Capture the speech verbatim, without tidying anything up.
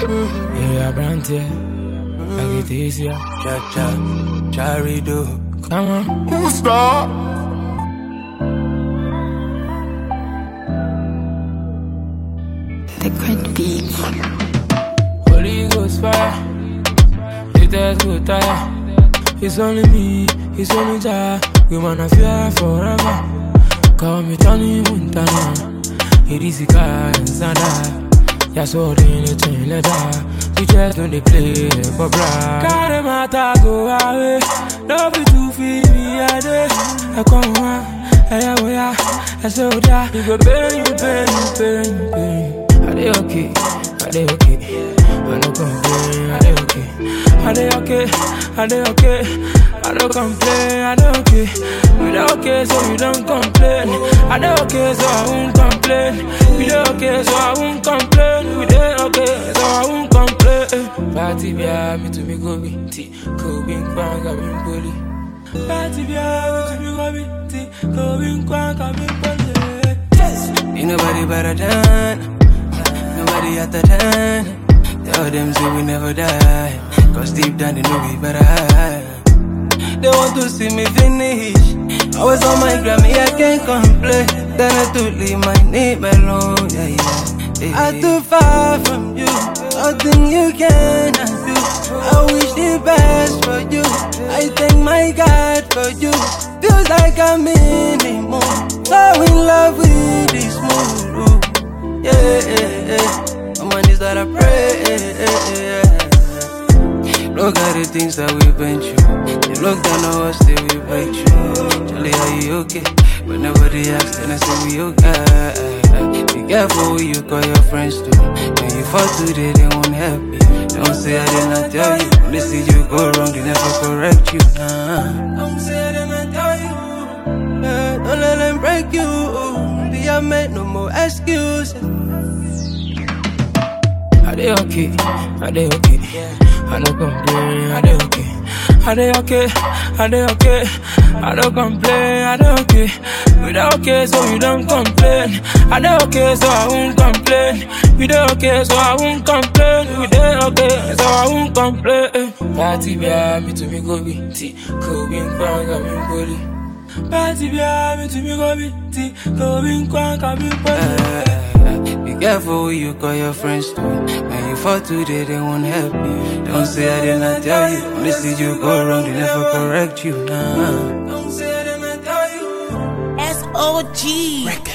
Yeah, brand here. Like it easier. Cha cha, charido. Come on. Who's stop? Liquid beats. Holy Ghost fire. It has good tire. It's only me, it's only Jah. We wanna fear forever. Call me Tony Montana. It is a car and Zada. Yeah, so they in the chain leather. We just don't they play for brag. Carry my tag go away. Love you to feel me a day. I come on, I am where I saw that. You go pain, you pain, you pain, you pain. Are they okay? Are they okay? I don't complain. Are they okay? Are they okay? Are they okay? I don't complain. Are they okay? We they okay, so we don't complain. Are they okay? So I won't complain. We they okay, so I won't complain. We they okay, so I won't complain. Party bia me to me go be tea. Go be kwanga be bully. Party bia me to me go be tea. Go be kwanga be bully. Ain't nobody better than, nobody at the time. Tell them say we never die, cause deep down they know we better hide. They want to see me finish. I was on my Grammy, I can't complain. Then I to leave my name alone, yeah, yeah, yeah. I'm too far from you, nothing you cannot do. I wish the best for you, I thank my God for you. Feels like I'm in the mood, so in love with this mood, yeah, yeah, yeah. I'm on this that I pray, yeah, yeah. Look at the things that we've been through. They look down on us, they we break through. Charlie, are you okay? But nobody asks, then I say we okay. Be careful who you call your friends to. When you fall today, they won't help you. Don't say I did not tell you. When they see you go wrong, they never correct you. Nah. Don't say I did not tell you. Yeah, don't let them break you. Be a man, no more excuses. Are they okay? Are they okay? I don't complain. Are they okay? Are they okay? Are they okay? I don't complain. Are they okay? We they okay, so we don't complain. Are they okay? So I won't complain. We they okay, so I won't complain. We they okay, so I won't complain. Party bia me to me go be tea. Go be kwanga be bully. Party bia me to me go be tea. Go be kwanga be bully. Be careful who you call your friends to. When you fall today, they won't help you. Don't say I did not tell you. When they see you go wrong, they never correct you. Nah. Don't say I did not tell you. S O G.